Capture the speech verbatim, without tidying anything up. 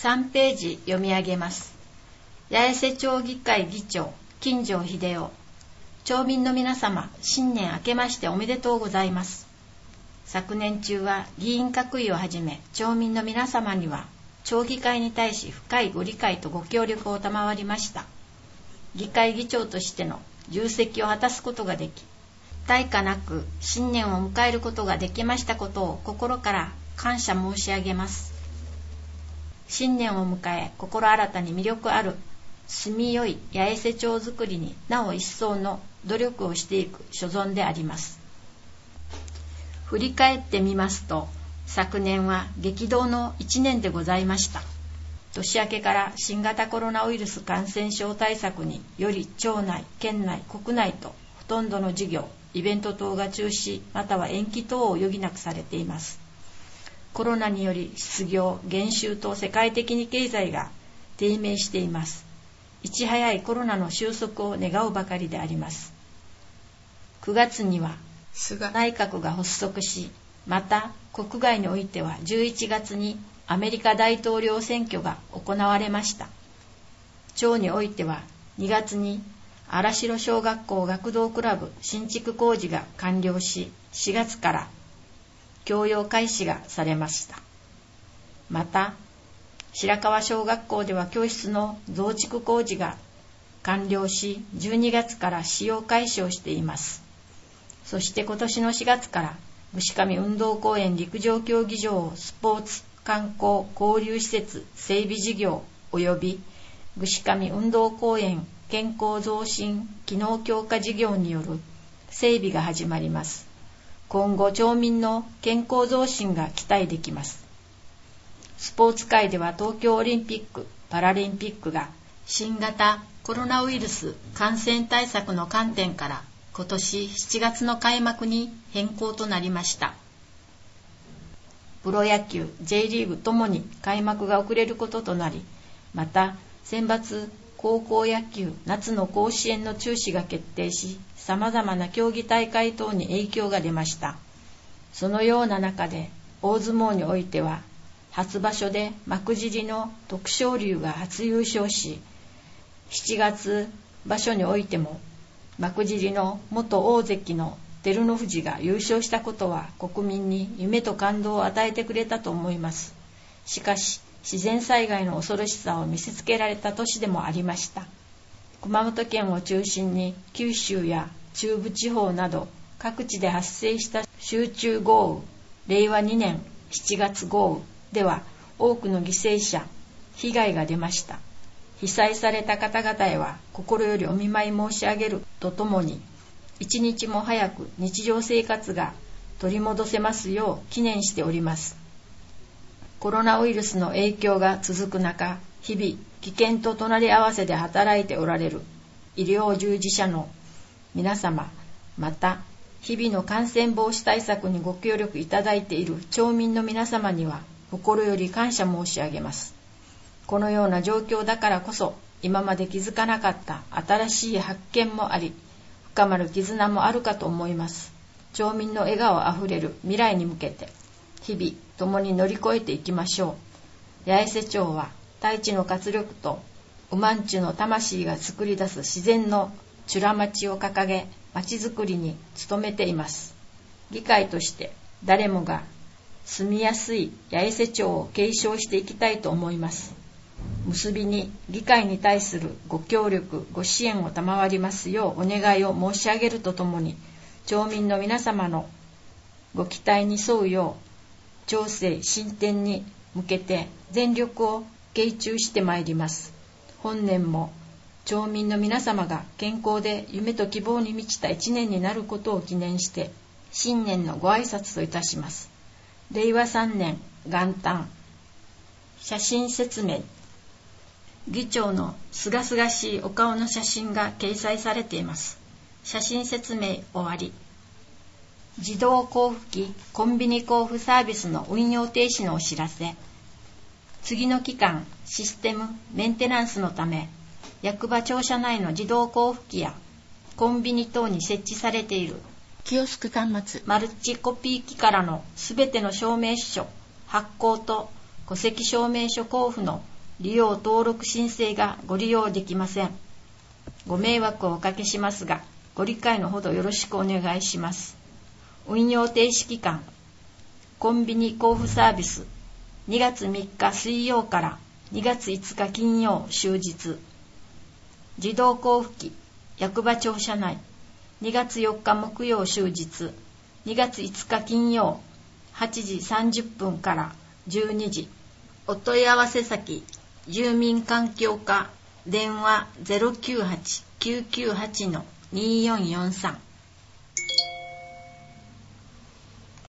さんページ読み上げます。八重瀬町議会議長金城秀夫。町民の皆様、新年明けましておめでとうございます。昨年中は議員各位をはじめ町民の皆様には町議会に対し深いご理解とご協力を賜りました。議会議長としての重責を果たすことができ、対価なく新年を迎えることができましたことを心から感謝申し上げます。新年を迎え、心新たに魅力ある住みよい八重瀬町づくりになお一層の努力をしていく所存であります。振り返ってみますと、昨年は激動の一年でございました。年明けから新型コロナウイルス感染症対策により町内、県内、国内とほとんどの事業、イベント等が中止または延期等を余儀なくされています。コロナにより失業、減収と世界的に経済が低迷しています。いち早いコロナの収束を願うばかりであります。くがつには菅内閣が発足し、また国外においてはじゅういちがつにアメリカ大統領選挙が行われました。町においてはにがつに荒城小学校学童クラブ新築工事が完了し、しがつから供用開始がされました。また白川小学校では教室の増築工事が完了し、じゅうにがつから使用開始をしています。そして今年のしがつから串上運動公園陸上競技場をスポーツ観光交流施設整備事業及び串上運動公園健康増進機能強化事業による整備が始まります。今後町民の健康増進が期待できます。スポーツ界では東京オリンピック・パラリンピックが新型コロナウイルス感染対策の観点から今年しちがつの開幕に変更となりました。プロ野球、J リーグともに開幕が遅れることとなり、また選抜高校野球夏の甲子園の中止が決定し、様々な競技大会等に影響が出ました。そのような中で大相撲においては初場所で幕尻の徳勝龍が初優勝し、しちがつ場所においても幕尻の元大関の照ノ富士が優勝したことは国民に夢と感動を与えてくれたと思います。しかし自然災害の恐ろしさを見せつけられた年でもありました。熊本県を中心に九州や中部地方など各地で発生した集中豪雨、れいわにねんしちがつ豪雨では多くの犠牲者、被害が出ました。被災された方々へは心よりお見舞い申し上げるとともに、一日も早く日常生活が取り戻せますよう祈念しております。コロナウイルスの影響が続く中、日々危険と隣り合わせで働いておられる医療従事者の皆様、また日々の感染防止対策にご協力いただいている町民の皆様には心より感謝申し上げます。このような状況だからこそ、今まで気づかなかった新しい発見もあり、深まる絆もあるかと思います。町民の笑顔あふれる未来に向けて、日々共に乗り越えていきましょう。八重瀬町は大地の活力とウマンチュの魂が作り出す自然のチュラ町を掲げ、町づくりに努めています。議会として誰もが住みやすい八重瀬町を継承していきたいと思います。結びに議会に対するご協力、ご支援を賜りますようお願いを申し上げるとともに、町民の皆様のご期待に沿うよう、町政進展に向けて全力を傾注してまいります。本年も町民の皆様が健康で夢と希望に満ちた一年になることを記念して、新年のご挨拶といたします。れいわさんねん元旦、写真説明。議長のすがすがしいお顔の写真が掲載されています。写真説明終わり。自動交付機コンビニ交付サービスの運用停止のお知らせ。次の期間、システムメンテナンスのため、役場庁舎内の自動交付機やコンビニ等に設置されているキオスク端末マルチコピー機からのすべての証明書発行と戸籍証明書交付の利用登録申請がご利用できません。ご迷惑をおかけしますが、ご理解のほどよろしくお願いします。運用停止期間、コンビニ交付サービス、にがつみっか水曜からにがついつか金曜終日。自動交付機、役場庁舎内、にがつよっか木曜終日、にがついつか金曜、はちじさんじゅっぷんからじゅうにじ。お問い合わせ先、住民環境課、電話 ゼロきゅうはち きゅうきゅうはち にーよんよんさん。